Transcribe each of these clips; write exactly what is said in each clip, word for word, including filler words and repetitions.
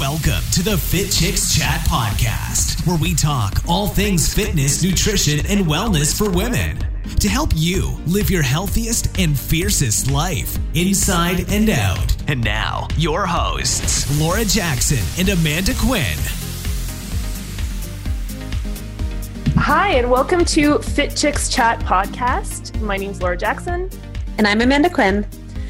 Welcome to the Fit Chicks Chat Podcast, where we talk all things fitness, nutrition, and wellness for women to help you live your healthiest and fiercest life, inside and out. And now, your hosts, Laura Jackson and Amanda Quinn. Hi, and welcome to Fit Chicks Chat Podcast. My name's Laura Jackson. And I'm Amanda Quinn.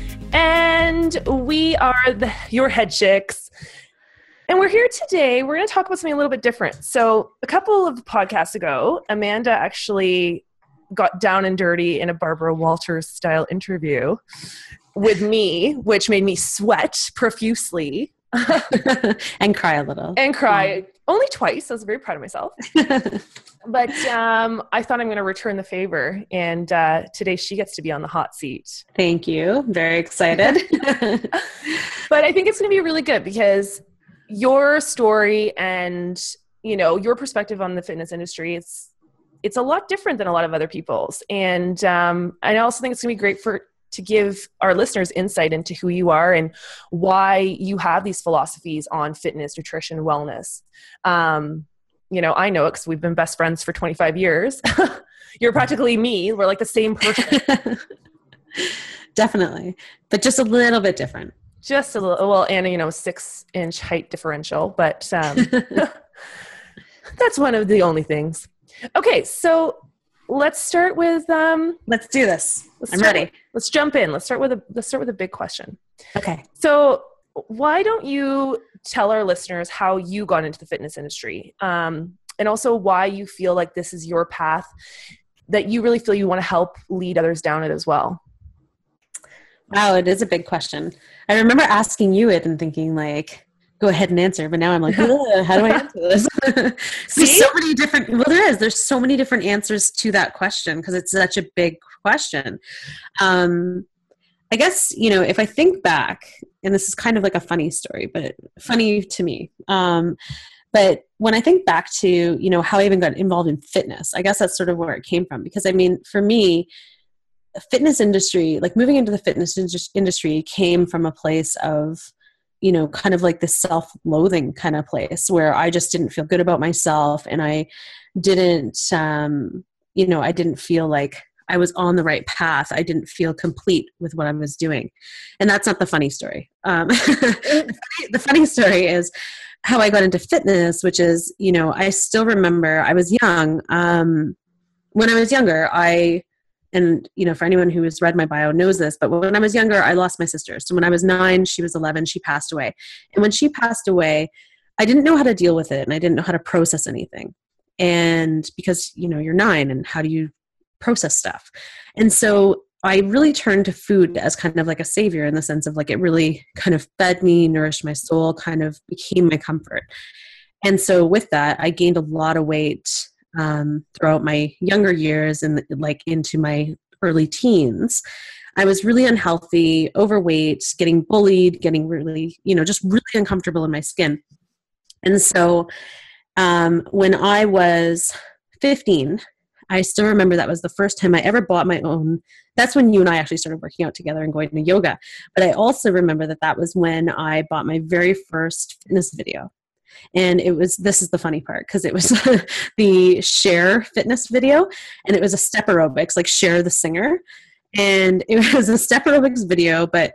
And we are the, your head chicks. And we're here today. We're going to talk about something a little bit different. So a couple of podcasts ago, Amanda actually got down and dirty in a Barbara Walters style interview with me, which made me sweat profusely. And cry a little. And cry. Mm. Only twice. I was very proud of myself. But um, I thought I'm going to return the favor. And uh, today she gets to be on the hot seat. Thank you. Very excited. But I think it's going to be really good because your story and, you know, your perspective on the fitness industry, it's it's a lot different than a lot of other people's. And um, I also think it's going to be great for to give our listeners insight into who you are and why you have these philosophies on fitness, nutrition, wellness. Um, you know, I know it because we've been best friends for twenty-five years. You're practically me. We're like the same person. Definitely. But just a little bit different. Just a little, well, and, you know, six inch height differential, but um, that's one of the only things. Okay. So let's start with, um, let's do this. Let's I'm start, ready. Let's jump in. Let's start with a, let's start with a big question. Okay. So why don't you tell our listeners how you got into the fitness industry? Um, and also why you feel like this is your path, that you really feel you want to help lead others down it as well. Wow, it is a big question. I remember asking you it and thinking like, go ahead and answer. But now I'm like, how do I answer this? There's so many different, well, there is, there's so many different answers to that question because it's such a big question. Um, I guess, you know, if I think back, and this is kind of like a funny story, but funny to me. Um, but when I think back to, you know, how I even got involved in fitness, I guess that's sort of where it came from. Because I mean, for me, fitness industry, like moving into the fitness industry came from a place of, you know, kind of like this self-loathing kind of place where I just didn't feel good about myself. And I didn't, um, you know, I didn't feel like I was on the right path. I didn't feel complete with what I was doing. And that's not the funny story. Um, the, funny, the funny story is how I got into fitness, which is, you know, I still remember I was young. Um, when I was younger, I, and, you know, for anyone who has read my bio knows this, but when I was younger, I lost my sister. So when I was nine, she was eleven, she passed away. And when she passed away, I didn't know how to deal with it. And I didn't know how to process anything. And because, you know, you're nine and how do you process stuff? And so I really turned to food as kind of like a savior in the sense of like, it really kind of fed me, nourished my soul, kind of became my comfort. And so with that, I gained a lot of weight um, throughout my younger years and like into my early teens. I was really unhealthy, overweight, getting bullied, getting really, you know, just really uncomfortable in my skin. And so um, when I was fifteen, I still remember that was the first time I ever bought my own. That's when you and I actually started working out together and going to yoga. But I also remember that that was when I bought my very first fitness video. And it was, this is the funny part, because it was the Cher fitness video, and it was a step aerobics, like Cher the singer. And it was a step aerobics video, but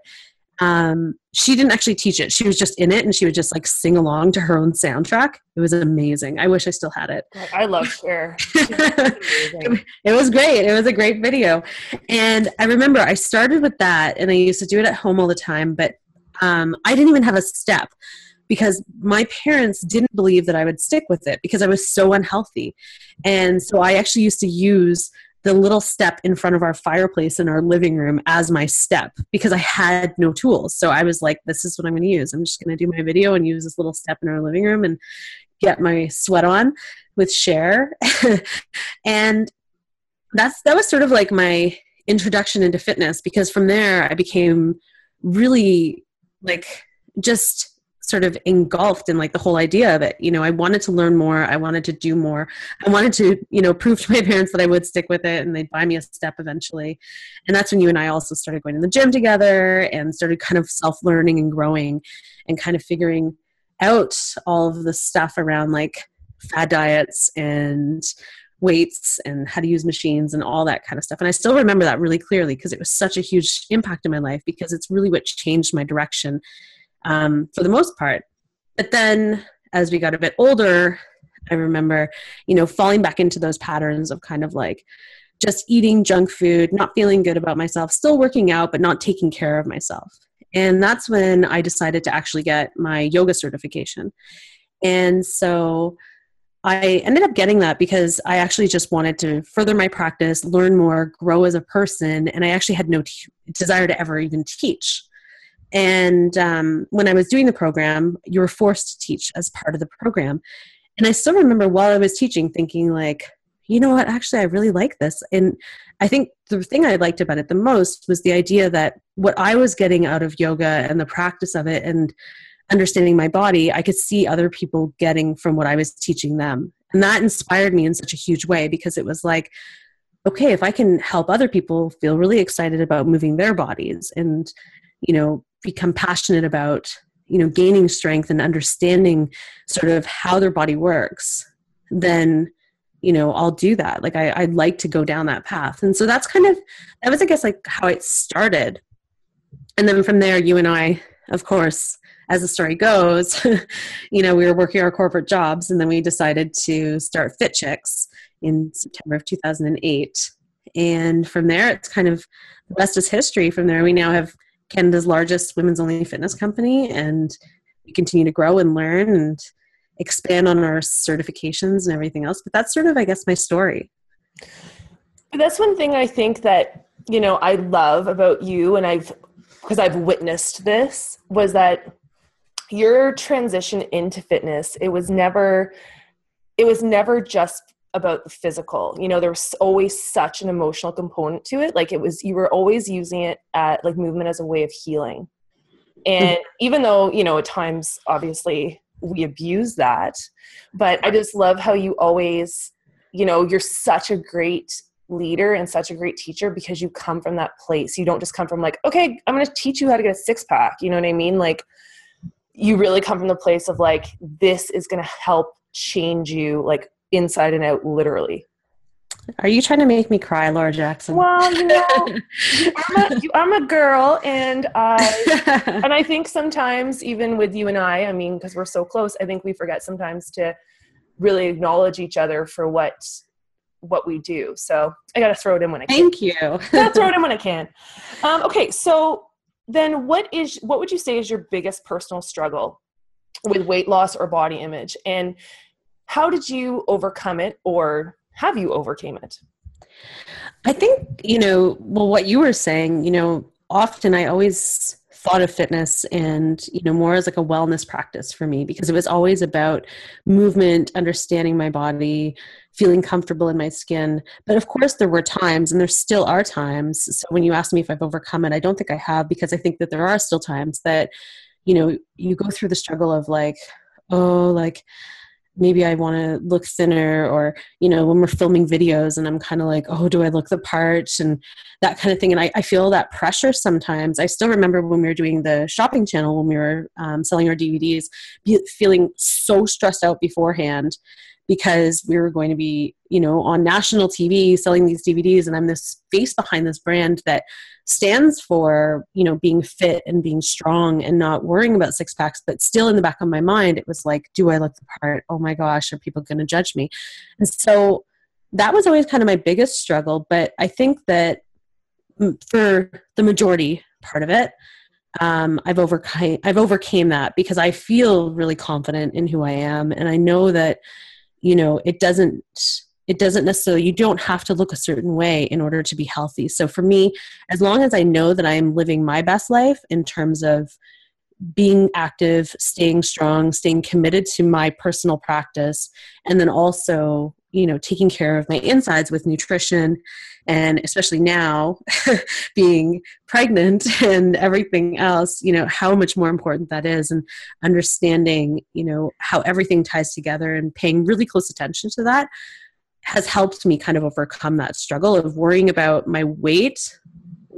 um, she didn't actually teach it. She was just in it, and she would just like sing along to her own soundtrack. It was amazing. I wish I still had it. I love Cher. it, it was great. It was a great video. And I remember I started with that, and I used to do it at home all the time, but um, I didn't even have a step, because my parents didn't believe that I would stick with it because I was so unhealthy. And so I actually used to use the little step in front of our fireplace in our living room as my step because I had no tools. So I was like, this is what I'm going to use. I'm just going to do my video and use this little step in our living room and get my sweat on with Cher. And that's, that was sort of like my introduction into fitness, because from there I became really like just sort of engulfed in like the whole idea of it. You know, I wanted to learn more. I wanted to do more. I wanted to, you know, prove to my parents that I would stick with it, and they'd buy me a step eventually. And that's when you and I also started going to the gym together and started kind of self-learning and growing and kind of figuring out all of the stuff around like fad diets and weights and how to use machines and all that kind of stuff. And I still remember that really clearly because it was such a huge impact in my life, because it's really what changed my direction um, for the most part. But then as we got a bit older, I remember, you know, falling back into those patterns of kind of like just eating junk food, not feeling good about myself, still working out, but not taking care of myself. And that's when I decided to actually get my yoga certification. And so I ended up getting that because I actually just wanted to further my practice, learn more, grow as a person, and I actually had no t- desire to ever even teach. And um, when I was doing the program, you were forced to teach as part of the program. And I still remember while I was teaching thinking like, you know what, actually, I really like this. And I think the thing I liked about it the most was the idea that what I was getting out of yoga and the practice of it and understanding my body, I could see other people getting from what I was teaching them. And that inspired me in such a huge way, because it was like, okay, if I can help other people feel really excited about moving their bodies and, you know, become passionate about, you know, gaining strength and understanding sort of how their body works, then, you know, I'll do that. Like I, I'd like to go down that path. And so that's kind of, that was, I guess, like how it started. And then from there, you and I, of course, as the story goes, you know, we were working our corporate jobs, and then we decided to start Fit Chicks in September of two thousand eight. And from there, it's kind of, the rest is history. From there, we now have Canada's largest women's only fitness company, and we continue to grow and learn and expand on our certifications and everything else. But that's sort of, I guess, my story. That's one thing I think that, you know, I love about you, and I've, because I've witnessed this, was that your transition into fitness, it was never, it was never just about the physical. You know, there was always such an emotional component to it. Like it was, you were always using it at like movement as a way of healing. And even though, you know, at times, obviously we abuse that, but I just love how you always, you know, you're such a great leader and such a great teacher because you come from that place. You don't just come from like, okay, I'm going to teach you how to get a six pack. You know what I mean? Like you really come from the place of like, this is going to help change you like inside and out, literally. Are you trying to make me cry, Laura Jackson? Well, you know, I'm, a, I'm a girl, and I and I think sometimes even with you and I, I mean, because we're so close, I think we forget sometimes to really acknowledge each other for what what we do. So I got to throw it in when I can. Thank you. Gotta throw it in when I can. Um, okay, so then what is what would you say is your biggest personal struggle with weight loss or body image, and how did you overcome it, or have you overcame it? I think, you know, well, what you were saying, you know, often I always thought of fitness and, you know, more as like a wellness practice for me, because it was always about movement, understanding my body, feeling comfortable in my skin. But of course there were times, and there still are times. So when you ask me if I've overcome it, I don't think I have, because I think that there are still times that, you know, you go through the struggle of like, oh, like, maybe I want to look thinner, or, you know, when we're filming videos and I'm kind of like, oh, do I look the part, and that kind of thing. And I, I feel that pressure sometimes. I still remember when we were doing the shopping channel, when we were um, selling our D V Ds, be, feeling so stressed out beforehand because we were going to be, you know, on national T V selling these D V Ds. And I'm this face behind this brand that stands for, you know, being fit and being strong and not worrying about six packs, but still in the back of my mind, it was like, do I look the part? Oh my gosh, are people going to judge me? And so that was always kind of my biggest struggle. But I think that for the majority part of it, um, I've overcame, I've overcame that because I feel really confident in who I am. And I know that, you know, it doesn't, it doesn't necessarily, you don't have to look a certain way in order to be healthy. So for me, as long as I know that I'm living my best life in terms of being active, staying strong, staying committed to my personal practice, and then also, you know, taking care of my insides with nutrition, and especially now being pregnant and everything else, you know, how much more important that is, and understanding, you know, how everything ties together and paying really close attention to that has helped me kind of overcome that struggle of worrying about my weight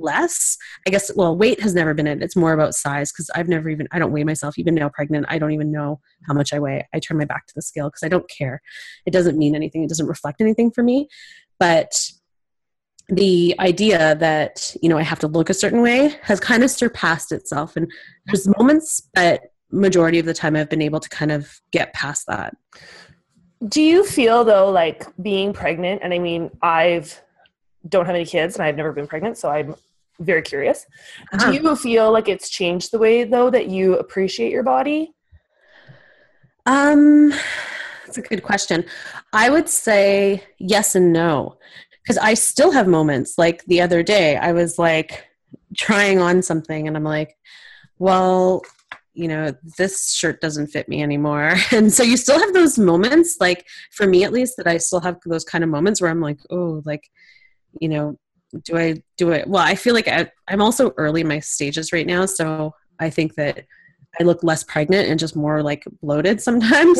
less. I guess, well, weight has never been it. It's more about size because I've never even, I don't weigh myself. Even now pregnant, I don't even know how much I weigh. I turn my back to the scale because I don't care. It doesn't mean anything. It doesn't reflect anything for me. But the idea that, you know, I have to look a certain way has kind of surpassed itself. And there's moments, but majority of the time I've been able to kind of get past that. Do you feel though, like being pregnant, and I mean, I've don't have any kids and I've never been pregnant, so I'm very curious. Uh-huh. Do you feel like it's changed the way though that you appreciate your body? Um, that's a good question. I would say yes and no, because I still have moments. Like the other day, I was like trying on something and I'm like, well, you know, this shirt doesn't fit me anymore. And so you still have those moments, like for me at least, that I still have those kind of moments where I'm like, oh, like, you know, do I do it? Well, I feel like I, I'm also early in my stages right now. So I think that I look less pregnant and just more like bloated sometimes.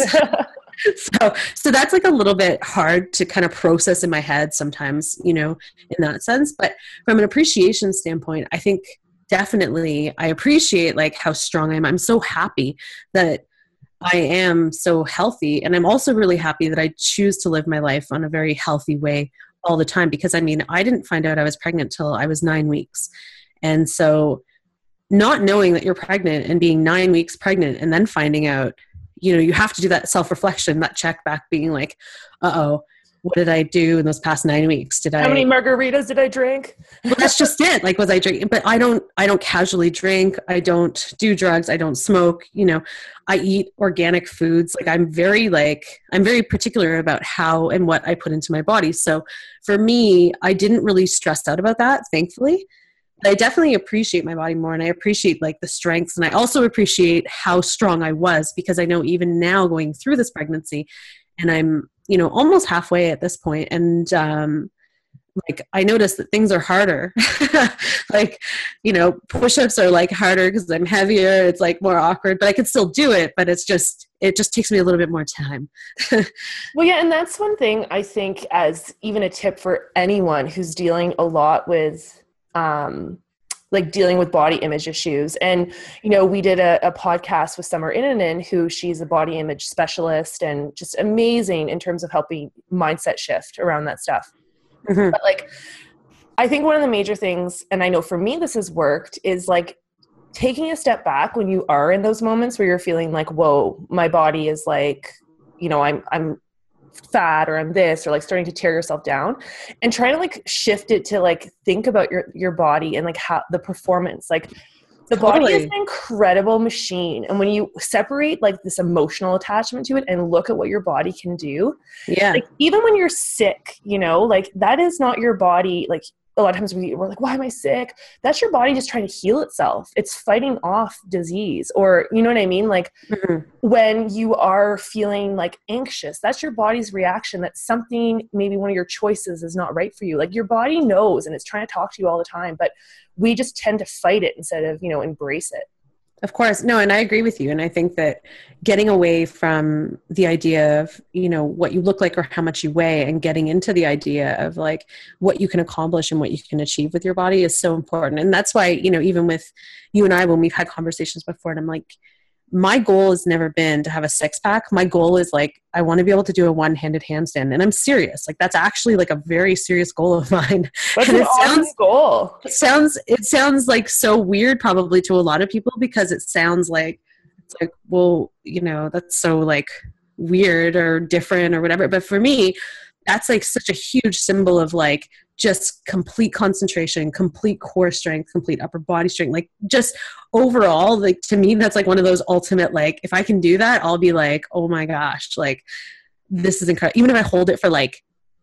so, so that's like a little bit hard to kind of process in my head sometimes, you know, in that sense. But from an appreciation standpoint, I think definitely I appreciate like how strong I am. I'm so happy that I am so healthy. And I'm also really happy that I choose to live my life on a very healthy way all the time. Because I mean, I didn't find out I was pregnant till I was nine weeks. And so not knowing that you're pregnant and being nine weeks pregnant and then finding out, you know, you have to do that self-reflection, that check back being like, uh-oh, what did I do in those past nine weeks? Did I, how many margaritas did I drink? Well, that's just it. Like, was I drinking? But I don't, I don't casually drink. I don't do drugs. I don't smoke. You know, I eat organic foods. Like I'm very like, I'm very particular about how and what I put into my body. So for me, I didn't really stress out about that, thankfully. But I definitely appreciate my body more, and I appreciate like the strengths, and I also appreciate how strong I was, because I know even now going through this pregnancy, and I'm, you know, almost halfway at this point, and um, like I noticed that things are harder. Like, you know, push-ups are like harder because I'm heavier. It's like more awkward, but I can still do it. But it's just, it just takes me a little bit more time. Well, yeah, and that's one thing I think as even a tip for anyone who's dealing a lot with, um, like dealing with body image issues. And, you know, we did a, a podcast with Summer Inanen, who she's a body image specialist and just amazing in terms of helping mindset shift around that stuff. Mm-hmm. But like, I think one of the major things, and I know for me this has worked, is like taking a step back when you are in those moments where you're feeling like, whoa, my body is like, you know, I'm, I'm fat, or I'm this, or like starting to tear yourself down, and trying to like shift it to like think about your your body and like how the performance, like the totally. Body is an incredible machine, and when you separate like this emotional attachment to it and look at what your body can do, yeah, like even when you're sick, you know, like that is not your body. Like a lot of times we, we're like, why am I sick? That's your body just trying to heal itself. It's fighting off disease, or, you know what I mean? Like mm-hmm. when you are feeling like anxious, that's your body's reaction that something, maybe one of your choices is not right for you. Like your body knows, and it's trying to talk to you all the time, but we just tend to fight it instead of, you know, embrace it. Of course. No, and I agree with you. And I think that getting away from the idea of, you know, what you look like or how much you weigh, and getting into the idea of like what you can accomplish and what you can achieve with your body is so important. And that's why, you know, even with you and I, when we've had conversations before, and I'm like, my goal has never been to have a six pack. My goal is like, I want to be able to do a one-handed handstand. And I'm serious. Like that's actually like a very serious goal of mine. That's and an it awesome sounds, goal. It sounds, it sounds like so weird probably to a lot of people, because it sounds like, it's like, well, you know, that's so like weird or different or whatever. But for me, that's like such a huge symbol of like just complete concentration, complete core strength, complete upper body strength. Like just overall, like to me, that's like one of those ultimate, like if I can do that, I'll be like, oh my gosh, like this is incredible. Even if I hold it for like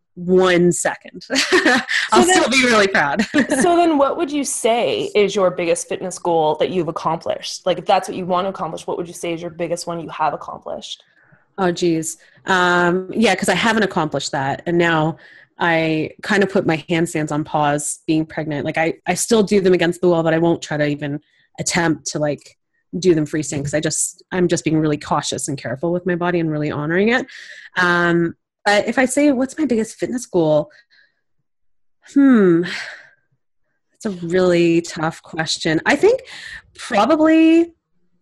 one second, I'll so then, still be really proud. So then what would you say is your biggest fitness goal that you've accomplished? Like if that's what you want to accomplish, what would you say is your biggest one you have accomplished? Oh, geez. Um, yeah, because I haven't accomplished that. And now I kind of put my handstands on pause being pregnant. Like I, I still do them against the wall, but I won't try to even attempt to like do them freestanding, because I just, I'm just being really cautious and careful with my body and really honoring it. Um, but if I say, what's my biggest fitness goal? Hmm. It's a really tough question. I think probably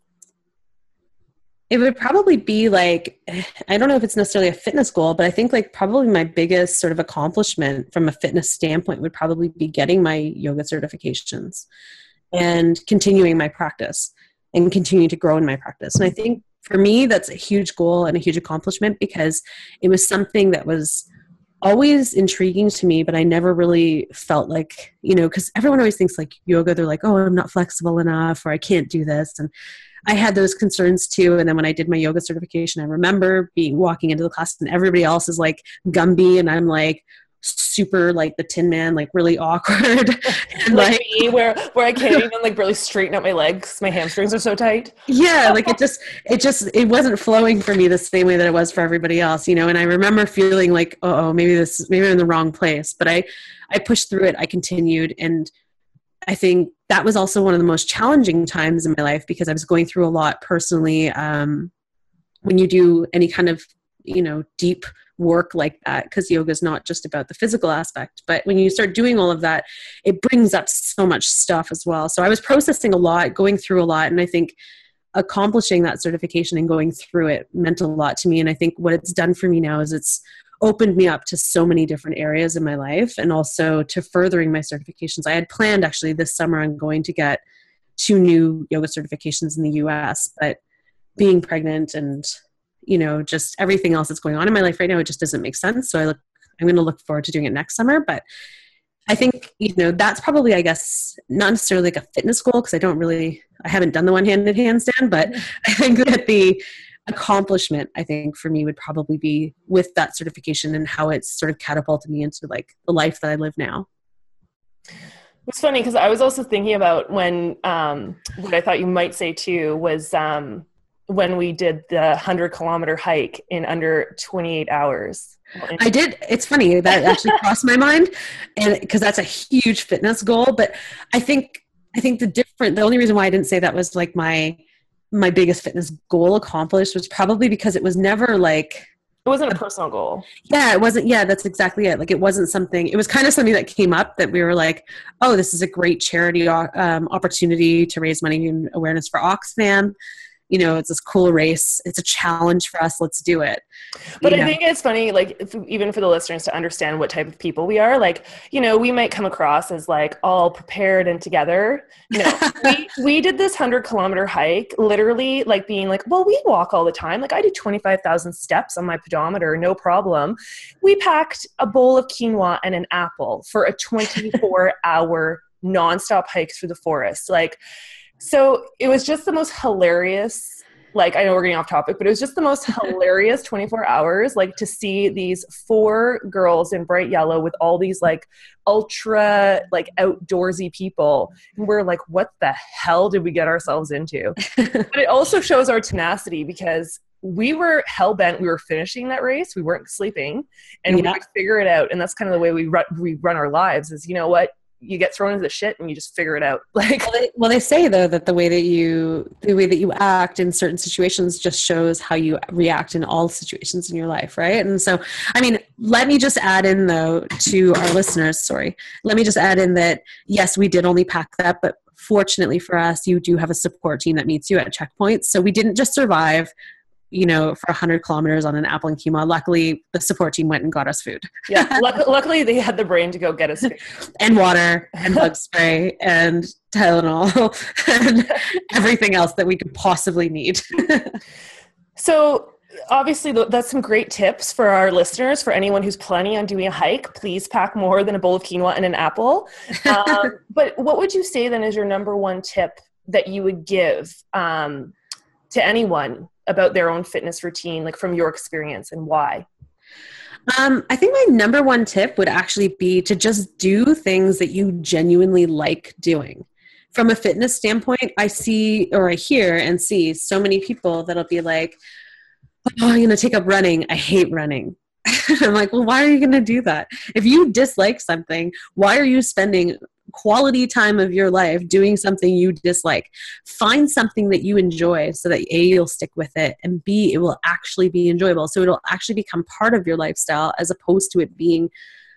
it would probably be like, I don't know if it's necessarily a fitness goal, but I think like probably my biggest sort of accomplishment from a fitness standpoint would probably be getting my yoga certifications and continuing my practice and continuing to grow in my practice. And I think for me, that's a huge goal and a huge accomplishment because it was something that was always intriguing to me, but I never really felt like, you know, because everyone always thinks like yoga, they're like, oh, I'm not flexible enough, or I can't do this. And I had those concerns too. And then when I did my yoga certification, I remember being walking into the class and everybody else is like Gumby and I'm like super like the Tin Man, like really awkward. And like, like me, where where I can't even like really straighten out my legs. My hamstrings are so tight. Yeah, like it just it just it wasn't flowing for me the same way that it was for everybody else, you know. And I remember feeling like, oh, maybe this maybe I'm in the wrong place. But I I pushed through it. I continued, and I think that was also one of the most challenging times in my life because I was going through a lot personally. Um, when you do any kind of, you know, deep work like that, because yoga is not just about the physical aspect, but when you start doing all of that, it brings up so much stuff as well. So I was processing a lot, going through a lot. And I think accomplishing that certification and going through it meant a lot to me. And I think what it's done for me now is it's opened me up to so many different areas in my life and also to furthering my certifications. I had planned actually this summer I'm going to get two new yoga certifications in the U S, but being pregnant and, you know, just everything else that's going on in my life right now, it just doesn't make sense. So I look, I'm going to look forward to doing it next summer. But I think, you know, that's probably, I guess, not necessarily like a fitness goal because I don't really, I haven't done the one-handed handstand, but I think that the accomplishment, I think for me would probably be with that certification and how it's sort of catapulted me into like the life that I live now. It's funny because I was also thinking about when, um, what I thought you might say too was um, when we did the hundred kilometer hike in under twenty-eight hours. I did. It's funny that actually crossed my mind, and because that's a huge fitness goal. But I think I think the different, the only reason why I didn't say that was like my my biggest fitness goal accomplished was probably because it was never like, it wasn't a personal goal. Yeah, it wasn't. Yeah, that's exactly it. Like it wasn't something, it was kind of something that came up that we were like, oh, this is a great charity um, opportunity to raise money and awareness for Oxfam. You know, it's this cool race. It's a challenge for us. Let's do it. But you I know? think it's funny, like if, even for the listeners to understand what type of people we are, like, you know, we might come across as like all prepared and together. No, we, we did this hundred kilometer hike, literally like being like, well, we walk all the time. Like I do twenty-five thousand steps on my pedometer, no problem. We packed a bowl of quinoa and an apple for a twenty-four hour nonstop hike through the forest. Like, so it was just the most hilarious, like, I know we're getting off topic, but it was just the most hilarious twenty-four hours, like to see these four girls in bright yellow with all these like ultra, like outdoorsy people. And we're like, what the hell did we get ourselves into? But it also shows our tenacity because we were hell bent. We were finishing that race. We weren't sleeping and yeah. we would figure it out. And that's kind of the way we run, we run our lives is, you know what? You get thrown into the shit and you just figure it out. Like, well they, well, they say though that the way that you, the way that you act in certain situations just shows how you react in all situations in your life. Right. And so, I mean, let me just add in though to our listeners, sorry, let me just add in that, yes, we did only pack that, but fortunately for us, you do have a support team that meets you at checkpoints. So we didn't just survive, you know, for a hundred kilometers on an apple and quinoa. Luckily, the support team went and got us food. Yeah. Luck- luckily, they had the brain to go get us food. And water and bug spray and Tylenol and everything else that we could possibly need. So obviously that's some great tips for our listeners. For anyone who's planning on doing a hike, please pack more than a bowl of quinoa and an apple. Um, but what would you say then is your number one tip that you would give um, to anyone about their own fitness routine, like from your experience, and why? Um, I think my number one tip would actually be to just do things that you genuinely like doing. From a fitness standpoint, I see or I hear and see so many people that'll be like, oh, I'm going to take up running. I hate running. I'm like, well, why are you going to do that? If you dislike something, why are you spending quality time of your life doing something you dislike? Find something that you enjoy so that A, you'll stick with it, and B, it will actually be enjoyable. So it'll actually become part of your lifestyle as opposed to it being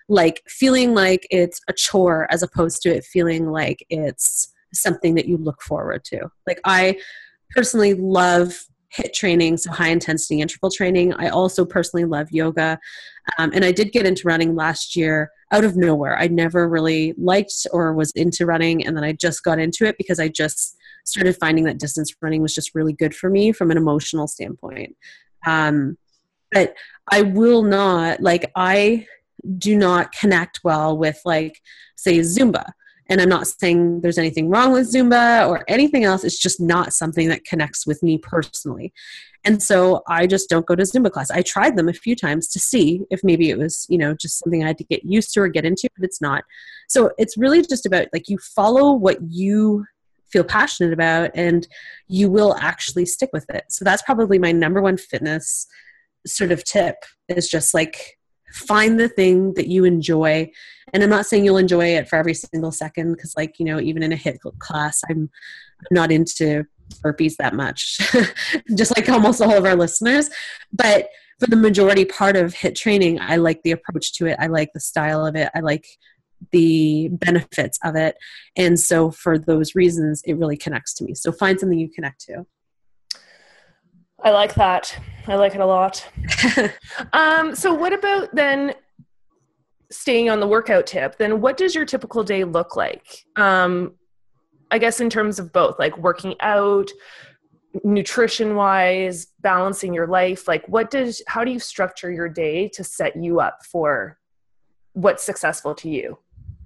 like feeling like it's a chore as opposed to it feeling like it's something that you look forward to. Like I personally love HIIT training, so high intensity interval training. I also personally love yoga. Um, and I did get into running last year out of nowhere. I never really liked or was into running. And then I just got into it because I just started finding that distance running was just really good for me from an emotional standpoint. Um, but I will not, like, I do not connect well with, like, say, Zumba. And I'm not saying there's anything wrong with Zumba or anything else. It's just not something that connects with me personally. And so I just don't go to Zumba class. I tried them a few times to see if maybe it was, you know, just something I had to get used to or get into, but it's not. So it's really just about, like, you follow what you feel passionate about and you will actually stick with it. So that's probably my number one fitness sort of tip, is just like, find the thing that you enjoy. And I'm not saying you'll enjoy it for every single second, because, like, you know, even in a HIIT class, I'm not into burpees that much, just like almost all of our listeners. But for the majority part of HIIT training, I like the approach to it. I like the style of it. I like the benefits of it. And so for those reasons, it really connects to me. So find something you connect to. I like that. I like it a lot. um, so what about then, staying on the workout tip, then what does your typical day look like? Um, I guess in terms of both, like working out, nutrition wise, balancing your life, like what does, how do you structure your day to set you up for what's successful to you?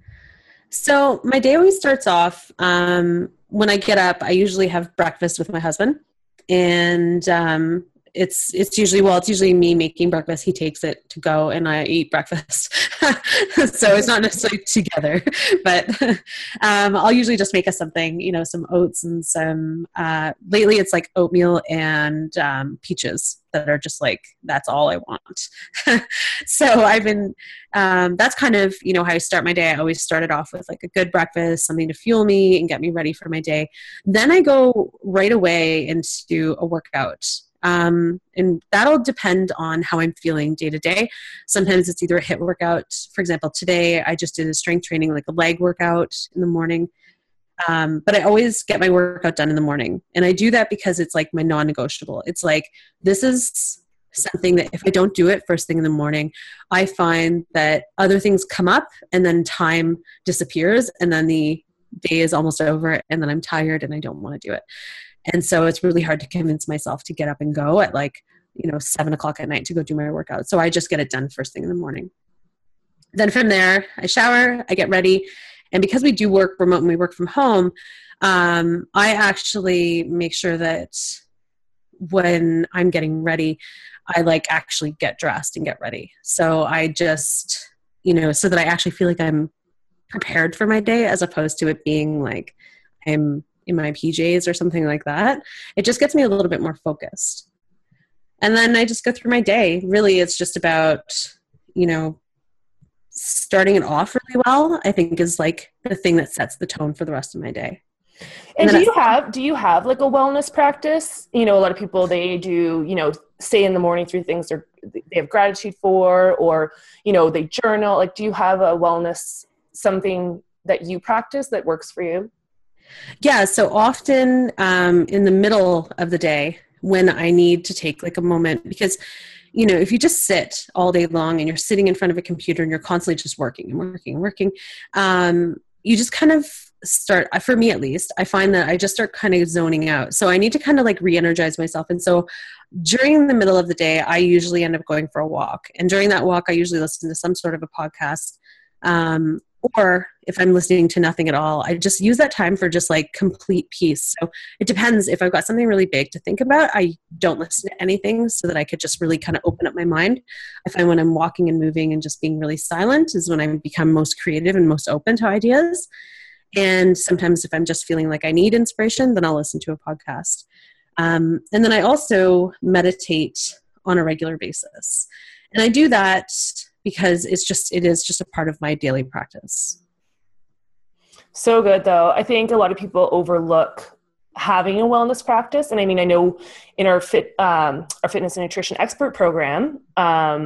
So my day always starts off, um, when I get up, I usually have breakfast with my husband. And um, it's it's usually, well, it's usually me making breakfast. He takes it to go and I eat breakfast. So it's not necessarily together, but um, I'll usually just make us something, you know, some oats and some, uh, lately it's like oatmeal and um, peaches that are just like, that's all I want. So I've been, um, that's kind of, you know, how I start my day. I always started off with like a good breakfast, something to fuel me and get me ready for my day. Then I go right away into a workout. Um, and that'll depend on how I'm feeling day to day. Sometimes it's either a HIIT workout. For example, today I just did a strength training, like a leg workout in the morning. Um, but I always get my workout done in the morning. And I do that because it's like my non-negotiable. It's like, this is something that if I don't do it first thing in the morning, I find that other things come up and then time disappears and then the day is almost over and then I'm tired and I don't want to do it. And so it's really hard to convince myself to get up and go at like, you know, seven o'clock at night to go do my workout. So I just get it done first thing in the morning. Then from there, I shower, I get ready. And because we do work remote and we work from home, um, I actually make sure that when I'm getting ready, I like actually get dressed and get ready. So I just, you know, so that I actually feel like I'm prepared for my day as opposed to it being like I'm in my P Js or something like that. It just gets me a little bit more focused. And then I just go through my day. Really, it's just about, you know, starting it off really well, I think is like the thing that sets the tone for the rest of my day. And, and do you I, have, do you have like a wellness practice? You know, a lot of people, they do, you know, say in the morning through things they're, they have gratitude for, or, you know, they journal. Like, do you have a wellness, something that you practice that works for you? Yeah. So often um, in the middle of the day when I need to take like a moment, because, you know, if you just sit all day long and you're sitting in front of a computer and you're constantly just working and working and working, um, you just kind of start, for me at least, I find that I just start kind of zoning out. So I need to kind of like re-energize myself. And so during the middle of the day, I usually end up going for a walk. And during that walk, I usually listen to some sort of a podcast. Um, or if I'm listening to nothing at all, I just use that time for just like complete peace. So it depends. If I've got something really big to think about, I don't listen to anything so that I could just really kind of open up my mind. I find when I'm walking and moving and just being really silent is when I become most creative and most open to ideas. And sometimes if I'm just feeling like I need inspiration, then I'll listen to a podcast. Um, and then I also meditate on a regular basis. And I do that because it's just, it is just a part of my daily practice. So good though. I think a lot of people overlook having a wellness practice. And I mean, I know in our fit, um, our fitness and nutrition expert program, um,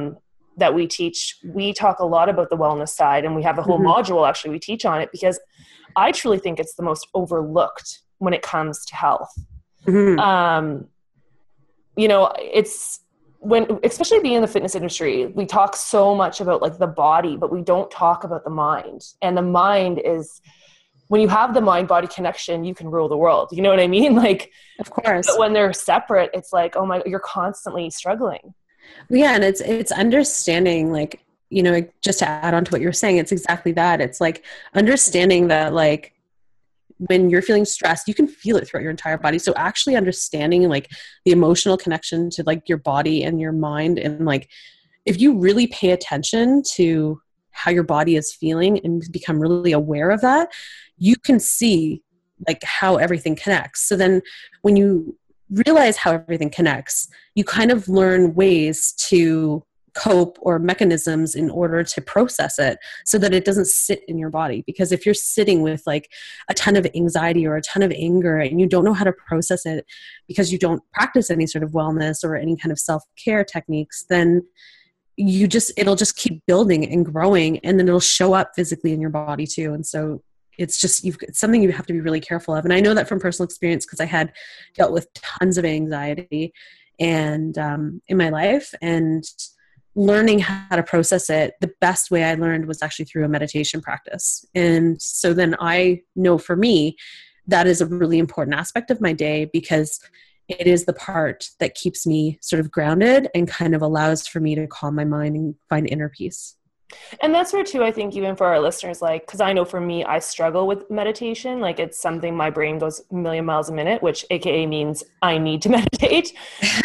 that we teach, we talk a lot about the wellness side, and we have a whole mm-hmm. module actually we teach on it, because I truly think it's the most overlooked when it comes to health. Mm-hmm. Um, you know, it's when, especially being in the fitness industry, we talk so much about like the body, but we don't talk about the mind. And the mind is, when you have the mind body connection, you can rule the world. You know what I mean? Like, of course, but when they're separate, it's like, oh my, you're constantly struggling. Yeah. And it's, it's understanding, like, you know, just to add on to what you're saying, it's exactly that. It's like understanding that, like, when you're feeling stressed, you can feel it throughout your entire body. So actually understanding like the emotional connection to like your body and your mind. And like, if you really pay attention to how your body is feeling and become really aware of that, you can see like how everything connects. So then when you realize how everything connects, you kind of learn ways to cope or mechanisms in order to process it so that it doesn't sit in your body. Because if you're sitting with like a ton of anxiety or a ton of anger and you don't know how to process it because you don't practice any sort of wellness or any kind of self-care techniques, then you just, it'll just keep building and growing, and then it'll show up physically in your body too. And so it's just, you've it's something you have to be really careful of. And I know that from personal experience, because I had dealt with tons of anxiety and um, in my life, and learning how to process it, the best way I learned was actually through a meditation practice. And so then I know for me, that is a really important aspect of my day, because it is the part that keeps me sort of grounded and kind of allows for me to calm my mind and find inner peace. And that's where too, I think even for our listeners, like, cause I know for me, I struggle with meditation. Like it's something my brain goes a million miles a minute, which A K A means I need to meditate.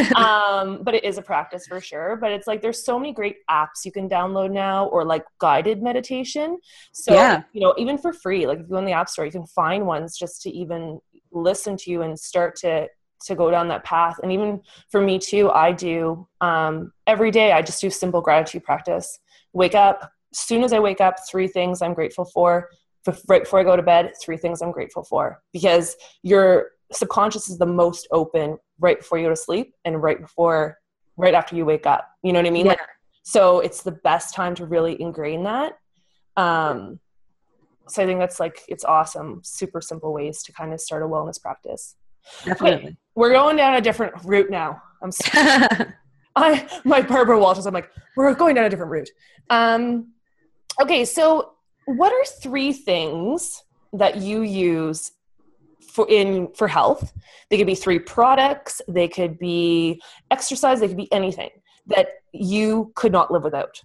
um, but it is a practice for sure. But it's like, there's so many great apps you can download now, or like guided meditation. So, yeah. you know, even for free, like if you go in the app store, you can find ones just to even listen to you and start to, to go down that path. And even for me too, I do, um, every day, I just do simple gratitude practice. Wake up. As soon as I wake up, three things I'm grateful for. Right before I go to bed, three things I'm grateful for. Because your subconscious is the most open right before you go to sleep and right before, right after you wake up. You know what I mean? Yeah. Like, so it's the best time to really ingrain that. Um, so I think that's like, it's awesome. Super simple ways to kind of start a wellness practice. Definitely. Okay, we're going down a different route now. I'm sorry. I, my Barbara Walters, I'm like, we're going down a different route. Um, okay, so what are three things that you use for in for health? They could be three products, they could be exercise, they could be anything that you could not live without.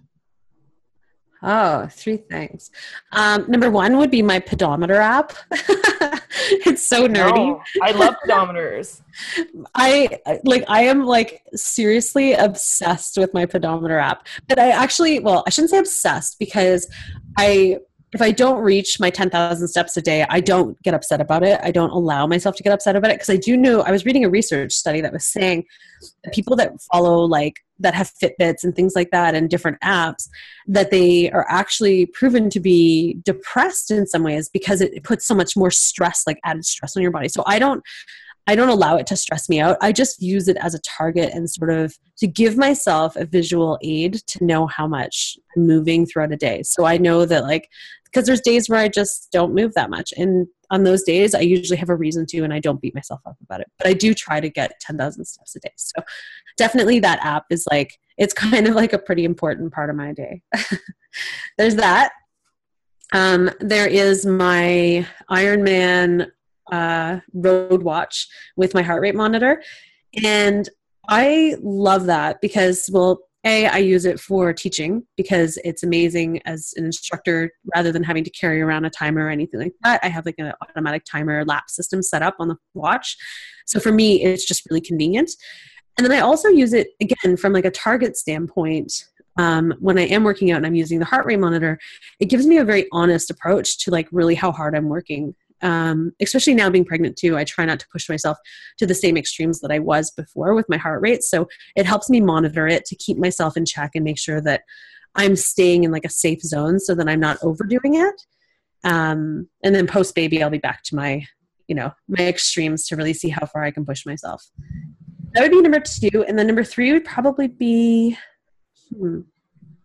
Oh, three things. Um, number one would be my pedometer app. It's so nerdy. No, I love pedometers. I like, I am like seriously obsessed with my pedometer app, but I actually, well, I shouldn't say obsessed, because I, if I don't reach my ten thousand steps a day, I don't get upset about it. I don't allow myself to get upset about it, because I do know, I was reading a research study that was saying that people that follow like, that have Fitbits and things like that and different apps, that they are actually proven to be depressed in some ways, because it puts so much more stress, like added stress on your body. So I don't, I don't allow it to stress me out. I just use it as a target and sort of to give myself a visual aid to know how much I'm moving throughout a day. So I know that, like, because there's days where I just don't move that much. And on those days, I usually have a reason to, and I don't beat myself up about it. But I do try to get ten thousand steps a day. So definitely that app is like, it's kind of like a pretty important part of my day. There's that. Um, there is my Ironman uh, road watch with my heart rate monitor. And I love that because, well, A, I use it for teaching because it's amazing as an instructor, rather than having to carry around a timer or anything like that. I have like an automatic timer lap system set up on the watch. So for me, it's just really convenient. And then I also use it, again, from like a target standpoint. Um, when I am working out and I'm using the heart rate monitor, it gives me a very honest approach to like really how hard I'm working. Um, especially now being pregnant too, I try not to push myself to the same extremes that I was before with my heart rate. So it helps me monitor it to keep myself in check and make sure that I'm staying in like a safe zone so that I'm not overdoing it. Um, and then post baby, I'll be back to my, you know, my extremes to really see how far I can push myself. That would be number two. And then number three would probably be, hmm,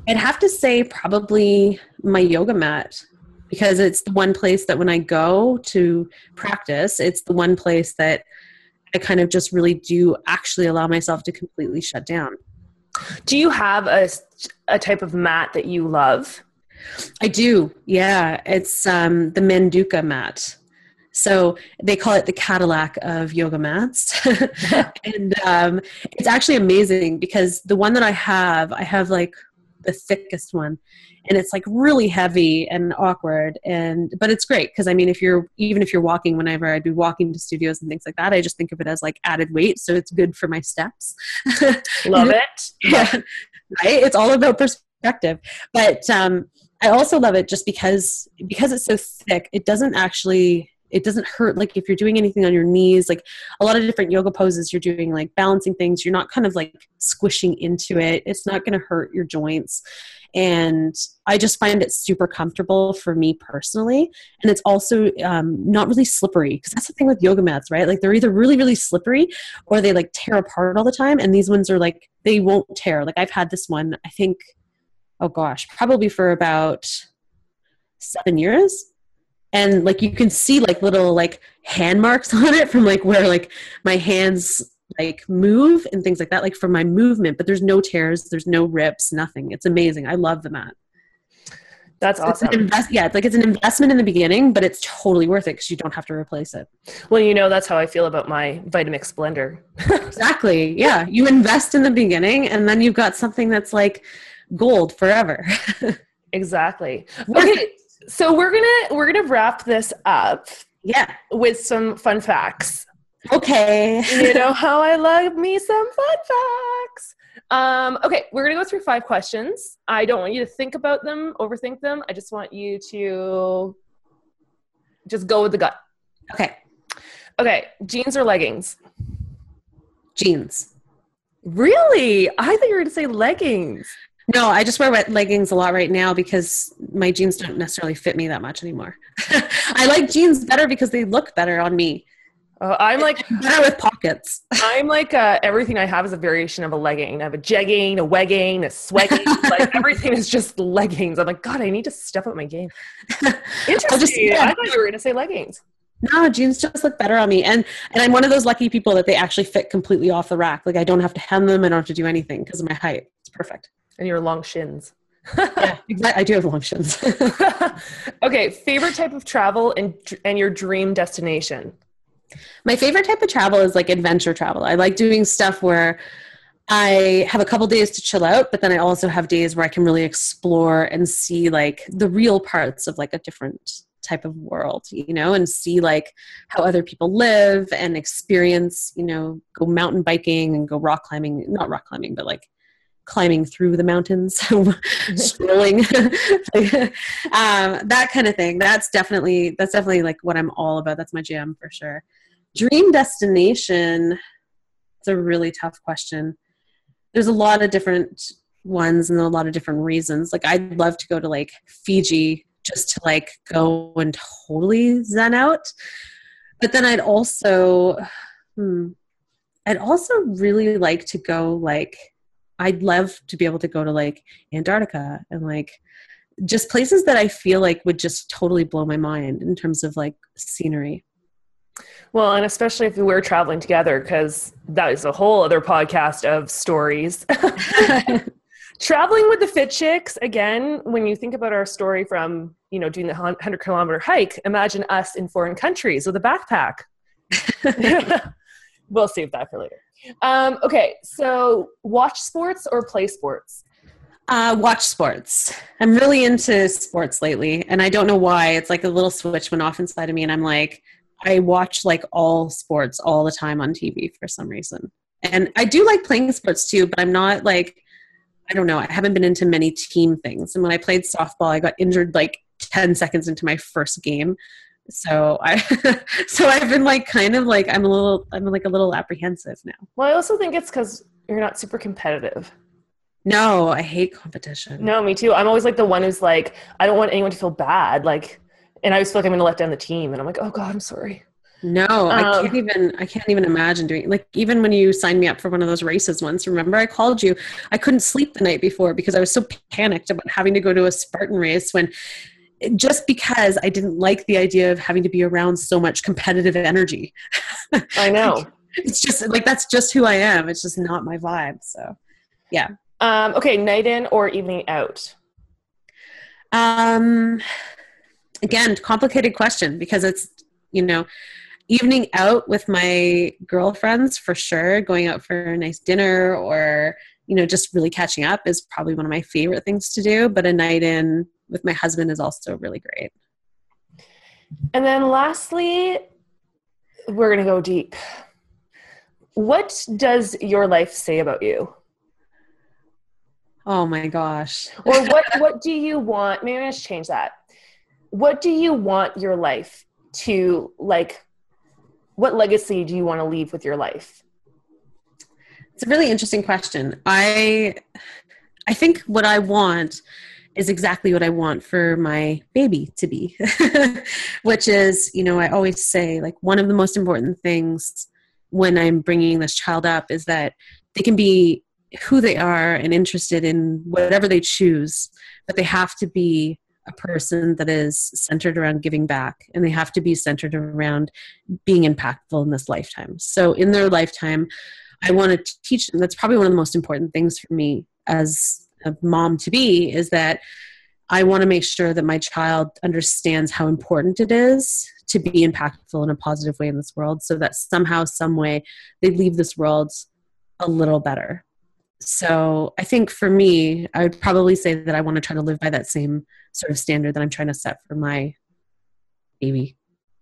I'd have to say probably my yoga mat, because it's the one place that when I go to practice, it's the one place that I kind of just really do actually allow myself to completely shut down. Do you have a, a type of mat that you love? I do. Yeah. It's um, the Manduka mat. So they call it the Cadillac of yoga mats. And um, it's actually amazing because the one that I have, I have like the thickest one, and it's like really heavy and awkward. And, but it's great. Cause I mean, if you're, even if you're walking, whenever I'd be walking to studios and things like that, I just think of it as like added weight. So it's good for my steps. Love it. Yeah. Right. It's all about perspective. But um, I also love it just because, because it's so thick, it doesn't actually, it doesn't hurt. Like if you're doing anything on your knees, like a lot of different yoga poses, you're doing like balancing things. You're not kind of like squishing into it. It's not going to hurt your joints. And I just find it super comfortable for me personally. And it's also um, not really slippery, because that's the thing with yoga mats, right? Like they're either really, really slippery or they like tear apart all the time. And these ones are like, they won't tear. Like I've had this one, I think, oh gosh, probably for about seven years. And like, you can see like little like hand marks on it from like where like my hands like move and things like that, like from my movement, but there's no tears, there's no rips, nothing. It's amazing. I love the mat. That's awesome. It's an invest- yeah. It's like, it's an investment in the beginning, but it's totally worth it because you don't have to replace it. Well, you know, that's how I feel about my Vitamix blender. Exactly. Yeah. You invest in the beginning and then you've got something that's like gold forever. Exactly. Okay. So we're going to, we're going to wrap this up. Yeah. With some fun facts. Okay. You know how I love me some fun facts. Um, okay. We're going to go through five questions. I don't want you to think about them, overthink them. I just want you to just go with the gut. Okay. Okay. Jeans or leggings? Jeans. Really? I thought you were going to say leggings. No, I just wear wet leggings a lot right now because my jeans don't necessarily fit me that much anymore. I like jeans better because they look better on me. Uh, I'm like better with pockets. I'm like uh, everything I have is a variation of a legging. I have a jegging, a wegging, a swegging. Like everything is just leggings. I'm like, God, I need to step up my game. Interesting. Just, yeah. I thought you were going to say leggings. No, jeans just look better on me. And and I'm one of those lucky people that they actually fit completely off the rack. Like I don't have to hem them. I don't have to do anything because of my height. It's perfect. And your long shins. Yeah, exactly. I do have long shins. Okay. Favorite type of travel and and your dream destination? My favorite type of travel is like adventure travel. I like doing stuff where I have a couple days to chill out, but then I also have days where I can really explore and see like the real parts of like a different type of world, you know, and see like how other people live and experience, you know, go mountain biking and go rock climbing, not rock climbing, but like climbing through the mountains, strolling, um, that kind of thing. That's definitely, that's definitely like what I'm all about. That's my jam for sure. Dream destination. It's a really tough question. There's a lot of different ones and a lot of different reasons. Like I'd love to go to like Fiji just to like go and totally zen out. But then I'd also, hmm, I'd also really like to go like, I'd love to be able to go to like Antarctica and like just places that I feel like would just totally blow my mind in terms of like scenery. Well, and especially if we were traveling together, because that is a whole other podcast of stories. Traveling with the Fit Chicks, again, when you think about our story from, you know, doing the one hundred kilometer hike, imagine us in foreign countries with a backpack. We'll save that for later. Um, okay, so watch sports or play sports? Uh, watch sports. I'm really into sports lately, and I don't know why. It's like a little switch went off inside of me, and I'm like, I watch like all sports all the time on T V for some reason. And I do like playing sports too, but I'm not like, I don't know, I haven't been into many team things. And when I played softball, I got injured like ten seconds into my first game. So I, so I've been like, kind of like, I'm a little, I'm like a little apprehensive now. Well, I also think it's because you're not super competitive. No, I hate competition. No, me too. I'm always like the one who's like, I don't want anyone to feel bad. Like, and I always feel like I'm going to let down the team. And I'm like, oh God, I'm sorry. No, Um, I can't even, I can't even imagine doing, like, even when you signed me up for one of those races once, remember I called you, I couldn't sleep the night before because I was so panicked about having to go to a Spartan race when, just because I didn't like the idea of having to be around so much competitive energy. I know. Like, it's just like, that's just who I am. It's just not my vibe. So yeah. Um, okay. Night in or evening out? Um, again, complicated question because it's, you know, evening out with my girlfriends for sure, going out for a nice dinner or, you know, just really catching up is probably one of my favorite things to do. But a night in with my husband is also really great. And then lastly, we're going to go deep. What does your life say about you? Oh my gosh. Or what, what do you want? Maybe let's change that. What do you want your life to, like, what legacy do you want to leave with your life? It's a really interesting question. I, I think what I want is exactly what I want for my baby to be, which is, you know, I always say, like, one of the most important things when I'm bringing this child up is that they can be who they are and interested in whatever they choose, but they have to be a person that is centered around giving back, and they have to be centered around being impactful in this lifetime. So in their lifetime, I want to teach them. That's probably one of the most important things for me as a mom to be, is that I want to make sure that my child understands how important it is to be impactful in a positive way in this world, so that somehow, some way, they leave this world a little better. So I think for me, I would probably say that I want to try to live by that same sort of standard that I'm trying to set for my baby.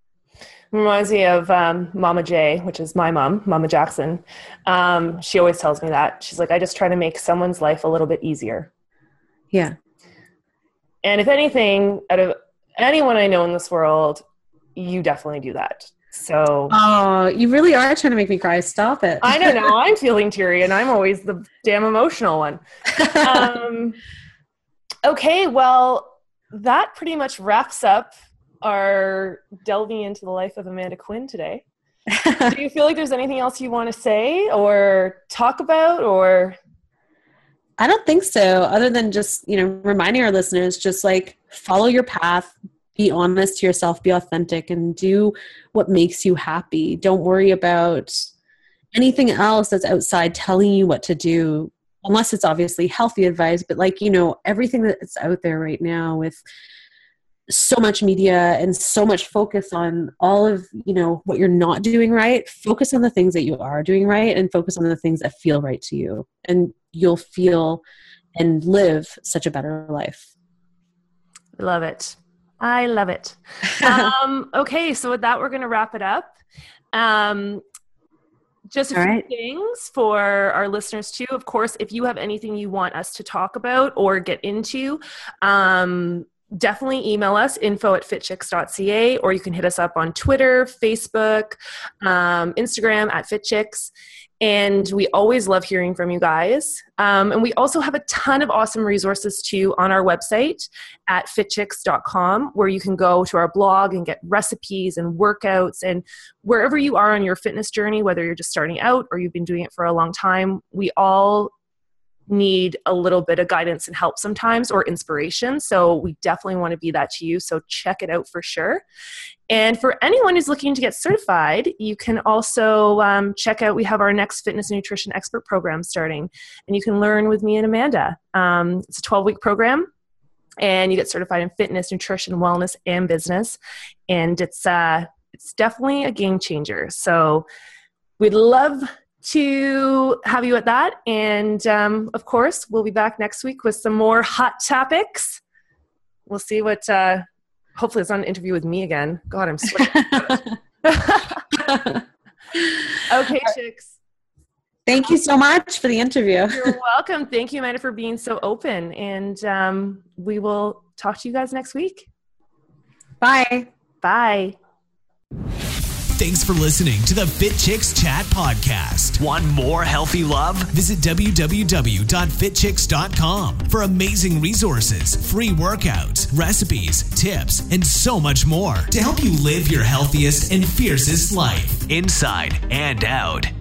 Reminds me of um, Mama J, which is my mom, Mama Jackson. Um, she always tells me that. She's like, I just try to make someone's life a little bit easier. Yeah. And if anything, out of anyone I know in this world, you definitely do that. So, oh, you really are trying to make me cry. Stop it. I don't know. I'm feeling teary, and I'm always the damn emotional one. Um, okay, well, that pretty much wraps up our delving into the life of Amanda Quinn today. Do you feel like there's anything else you want to say or talk about, or? I don't think so, other than just, you know, reminding our listeners, just like follow your path, be honest to yourself, be authentic, and do what makes you happy. Don't worry about anything else that's outside telling you what to do, unless it's obviously healthy advice. But, like, you know, everything that's out there right now with so much media and so much focus on all of, you know, what you're not doing right, focus on the things that you are doing right, and focus on the things that feel right to you. And you'll feel and live such a better life. Love it. I love it. Um, okay, so with that, we're going to wrap it up. Um, just a All few right. things for our listeners too. Of course, if you have anything you want us to talk about or get into, um, definitely email us, info at fitchicks dot c a, or you can hit us up on Twitter, Facebook, um, Instagram at fitchicks. And we always love hearing from you guys. Um, and we also have a ton of awesome resources too on our website at fitchicks dot com, where you can go to our blog and get recipes and workouts. And wherever you are on your fitness journey, whether you're just starting out or you've been doing it for a long time, we all need a little bit of guidance and help sometimes, or inspiration. So we definitely want to be that to you. So check it out for sure. And for anyone who's looking to get certified, you can also um, check out, we have our next fitness and nutrition expert program starting, and you can learn with me and Amanda. Um, it's a twelve week program, and you get certified in fitness, nutrition, wellness, and business. And it's, uh, it's definitely a game changer. So we'd love to have you at that. And um, of course, we'll be back next week with some more hot topics. We'll see what, uh, hopefully it's not an interview with me again. God, I'm sweating. Okay, chicks. Thank you so much for the interview. You're welcome. Thank you, Amanda, for being so open. And um, we will talk to you guys next week. Bye. Bye. Thanks for listening to the Fit Chicks Chat podcast. Want more healthy love? Visit w w w dot fit chicks dot com for amazing resources, free workouts, recipes, tips, and so much more to help you live your healthiest and fiercest life, inside and out.